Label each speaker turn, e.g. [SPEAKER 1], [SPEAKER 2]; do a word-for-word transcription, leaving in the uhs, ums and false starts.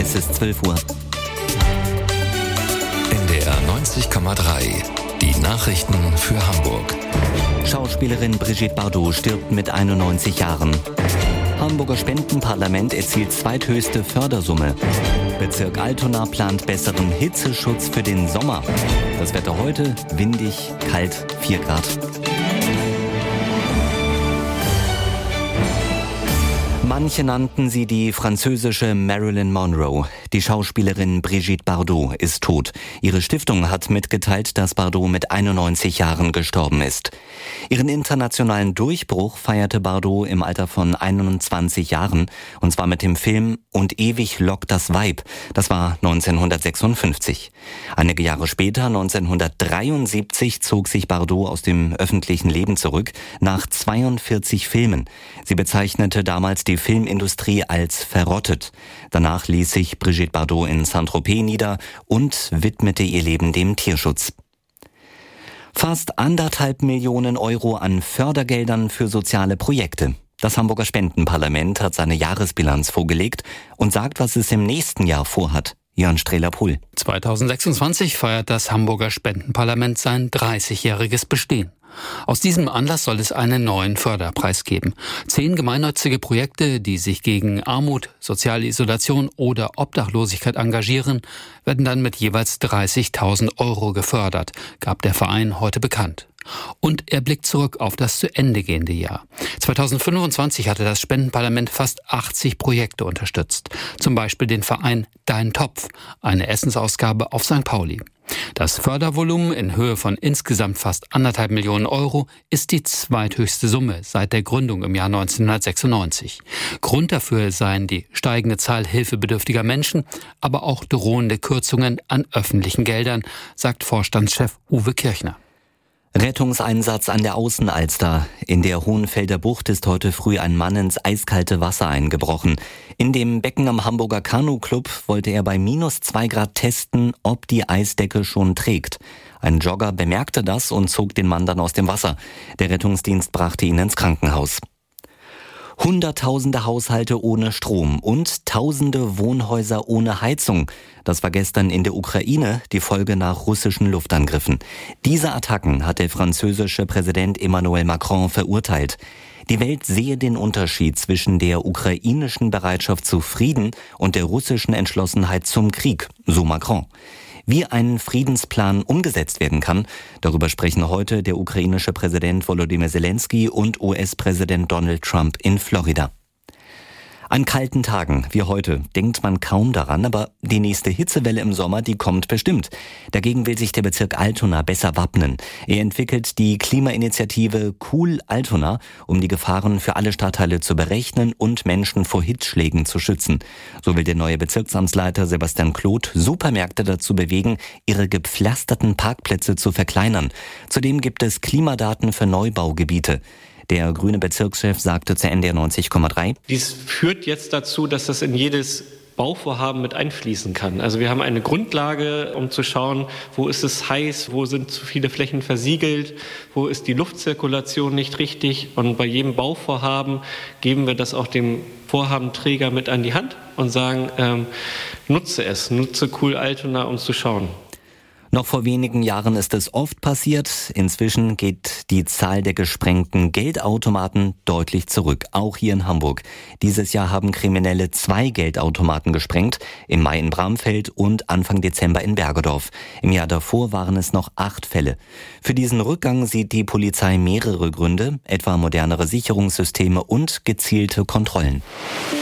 [SPEAKER 1] Es ist zwölf Uhr.
[SPEAKER 2] N D R neunzig Komma drei. Die Nachrichten für Hamburg.
[SPEAKER 1] Schauspielerin Brigitte Bardot stirbt mit einundneunzig Jahren. Hamburger Spendenparlament erzielt zweithöchste Fördersumme. Bezirk Altona plant besseren Hitzeschutz für den Sommer. Das Wetter heute: windig, kalt, vier Grad. Manche nannten sie die französische Marilyn Monroe. Die Schauspielerin Brigitte Bardot ist tot. Ihre Stiftung hat mitgeteilt, dass Bardot mit einundneunzig Jahren gestorben ist. Ihren internationalen Durchbruch feierte Bardot im Alter von einundzwanzig Jahren, und zwar mit dem Film Und ewig lockt das Weib. Das war neunzehnhundertsechsundfünfzig. Einige Jahre später, neunzehnhundertdreiundsiebzig, zog sich Bardot aus dem öffentlichen Leben zurück, nach zweiundvierzig Filmen. Sie bezeichnete damals die Filmindustrie als verrottet. Danach ließ sich Brigitte Bardot in Saint-Tropez nieder und widmete ihr Leben dem Tierschutz. Fast anderthalb Millionen Euro an Fördergeldern für soziale Projekte. Das Hamburger Spendenparlament hat seine Jahresbilanz vorgelegt und sagt, was es im nächsten Jahr vorhat. Jörn Strehler-Pohl.
[SPEAKER 3] zweitausendsechsundzwanzig feiert das Hamburger Spendenparlament sein dreißigjähriges Bestehen. Aus diesem Anlass soll es einen neuen Förderpreis geben. Zehn gemeinnützige Projekte, die sich gegen Armut, soziale Isolation oder Obdachlosigkeit engagieren, werden dann mit jeweils dreißigtausend Euro gefördert, gab der Verein heute bekannt. Und er blickt zurück auf das zu Ende gehende Jahr. zweitausendfünfundzwanzig hatte das Spendenparlament fast achtzig Projekte unterstützt. Zum Beispiel den Verein Dein Topf, eine Essensausgabe auf Sankt Pauli. Das Fördervolumen in Höhe von insgesamt fast anderthalb Millionen Euro ist die zweithöchste Summe seit der Gründung im Jahr neunzehnhundertsechsundneunzig. Grund dafür seien die steigende Zahl hilfebedürftiger Menschen, aber auch drohende Kürzungen an öffentlichen Geldern, sagt Vorstandschef Uwe Kirchner.
[SPEAKER 1] Rettungseinsatz an der Außenalster. In der Hohenfelder Bucht ist heute früh ein Mann ins eiskalte Wasser eingebrochen. In dem Becken am Hamburger Kanu-Club wollte er bei minus zwei Grad testen, ob die Eisdecke schon trägt. Ein Jogger bemerkte das und zog den Mann dann aus dem Wasser. Der Rettungsdienst brachte ihn ins Krankenhaus. Hunderttausende Haushalte ohne Strom und tausende Wohnhäuser ohne Heizung. Das war gestern in der Ukraine die Folge nach russischen Luftangriffen. Diese Attacken hat der französische Präsident Emmanuel Macron verurteilt. Die Welt sehe den Unterschied zwischen der ukrainischen Bereitschaft zu Frieden und der russischen Entschlossenheit zum Krieg, so Macron. Wie ein Friedensplan umgesetzt werden kann, darüber sprechen heute der ukrainische Präsident Volodymyr Zelensky und U S-Präsident Donald Trump in Florida. An kalten Tagen wie heute denkt man kaum daran, aber die nächste Hitzewelle im Sommer, die kommt bestimmt. Dagegen will sich der Bezirk Altona besser wappnen. Er entwickelt die Klimainitiative Cool Altona, um die Gefahren für alle Stadtteile zu berechnen und Menschen vor Hitzschlägen zu schützen. So will der neue Bezirksamtsleiter Sebastian Kloth Supermärkte dazu bewegen, ihre gepflasterten Parkplätze zu verkleinern. Zudem gibt es Klimadaten für Neubaugebiete. Der grüne Bezirkschef sagte zu N D R neunzig Komma drei.
[SPEAKER 4] Dies führt jetzt dazu, dass das in jedes Bauvorhaben mit einfließen kann. Also wir haben eine Grundlage, um zu schauen, wo ist es heiß, wo sind zu viele Flächen versiegelt, wo ist die Luftzirkulation nicht richtig. Und bei jedem Bauvorhaben geben wir das auch dem Vorhabenträger mit an die Hand und sagen, ähm, nutze es, nutze Cool Altona, um zu schauen.
[SPEAKER 1] Noch vor wenigen Jahren ist es oft passiert. Inzwischen geht die Zahl der gesprengten Geldautomaten deutlich zurück, auch hier in Hamburg. Dieses Jahr haben Kriminelle zwei Geldautomaten gesprengt, im Mai in Bramfeld und Anfang Dezember in Bergedorf. Im Jahr davor waren es noch acht Fälle. Für diesen Rückgang sieht die Polizei mehrere Gründe, etwa modernere Sicherungssysteme und gezielte Kontrollen.